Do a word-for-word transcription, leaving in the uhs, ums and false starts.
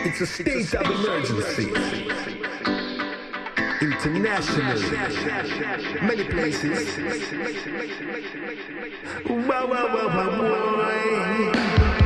It's a state of emergency. Internationally, many places. Wow, wow, wow, wow, boy.